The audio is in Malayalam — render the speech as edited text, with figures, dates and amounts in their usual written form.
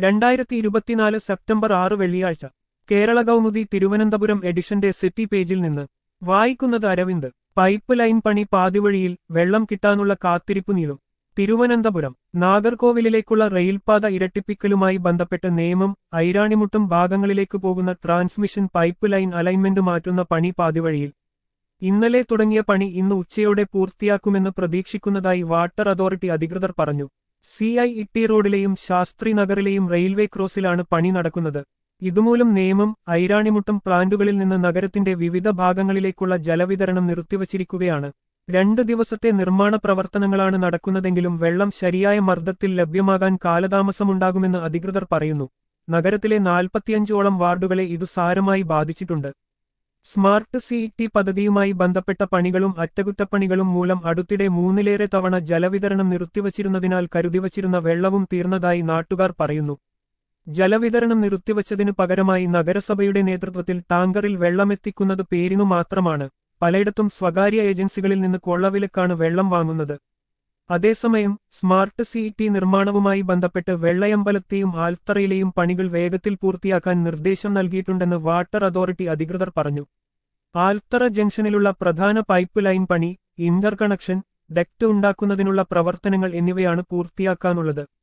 2024 സെപ്റ്റംബർ 6 വെള്ളിയാഴ്ച കേരള കൗമുദി തിരുവനന്തപുരം എഡിഷന്റെ സിറ്റി പേജിൽ നിന്ന് വായിക്കുന്നത് അരവിന്ദ്. പൈപ്പ് ലൈൻ പണി പാതിവഴിയിൽ, വെള്ളം കിട്ടാനുള്ള കാത്തിരിപ്പ് നീളും. തിരുവനന്തപുരം നാഗർകോവിലിലേക്കുള്ള റെയിൽപാത ഇരട്ടിപ്പിക്കലുമായി ബന്ധപ്പെട്ട് നേമം ഐരാണിമുട്ടും ഭാഗങ്ങളിലേക്ക് പോകുന്ന ട്രാൻസ്മിഷൻ പൈപ്പ് ലൈൻ അലൈൻമെന്റ് മാറ്റുന്ന പണി പാതിവഴിയിൽ. ഇന്നലെ തുടങ്ങിയ പണി ഇന്ന് ഉച്ചയോടെ പൂർത്തിയാക്കുമെന്ന് പ്രതീക്ഷിക്കുന്നതായി വാട്ടർ അതോറിറ്റി അധികൃതർ പറഞ്ഞു. CIT റോഡിലെയും ശാസ്ത്രി നഗറിലെയും റെയിൽവേ ക്രോസിലാണ് പണി നടക്കുന്നത്. ഇതുമൂലം നേമം ഐരാണിമുട്ടം പ്ലാന്റുകളിൽ നിന്ന് നഗരത്തിന്റെ വിവിധ ഭാഗങ്ങളിലേക്കുള്ള ജലവിതരണം നിർത്തിവച്ചിരിക്കുകയാണ്. 2 ദിവസത്തെ നിർമ്മാണ പ്രവർത്തനങ്ങളാണ് നടക്കുന്നതെങ്കിലും വെള്ളം ശരിയായ മർദ്ദത്തിൽ ലഭ്യമാകാൻ കാലതാമസമുണ്ടാകുമെന്ന് അധികൃതർ പറയുന്നു. നഗരത്തിലെ 45ഓളം വാർഡുകളെ ഇതു സാരമായി ബാധിച്ചിട്ടുണ്ട്. സ്മാർട്ട് CIT പദ്ധതിയുമായി ബന്ധപ്പെട്ട പണികളും അറ്റകുറ്റപ്പണികളും മൂലം അടുത്തിടെ 3ലേറെ തവണ ജലവിതരണം നിർത്തിവച്ചിരുന്നതിനാൽ കരുതിവച്ചിരുന്ന വെള്ളവും തീർന്നതായി നാട്ടുകാർ പറയുന്നു. ജലവിതരണം നിർത്തിവച്ചതിനു പകരമായി നഗരസഭയുടെ നേതൃത്വത്തിൽ ടാങ്കറിൽ വെള്ളമെത്തിക്കുന്നത് പേരിനു മാത്രമാണ്. പലയിടത്തും സ്വകാര്യ ഏജൻസികളിൽ നിന്ന് കൊള്ളവിലക്കാണ് വെള്ളം വാങ്ങുന്നത്. അതേസമയം സ്മാർട്ട് CIT നിർമ്മാണവുമായി ബന്ധപ്പെട്ട് വെള്ളയമ്പലത്തെയും ആൽത്തറയിലെയും പണികൾ വേഗത്തിൽ പൂർത്തിയാക്കാൻ നിർദ്ദേശം നൽകിയിട്ടുണ്ടെന്ന് വാട്ടർ അതോറിറ്റി അധികൃതർ പറഞ്ഞു. ആൽത്തറ ജംഗ്ഷനിലുള്ള പ്രധാന പൈപ്പ് ലൈൻ പണി, ഇന്റർകണക്ഷൻ, ഡക്ട് ഉണ്ടാക്കുന്നതിനുള്ള പ്രവർത്തനങ്ങൾ എന്നിവയാണ് പൂർത്തിയാക്കാനുള്ളത്.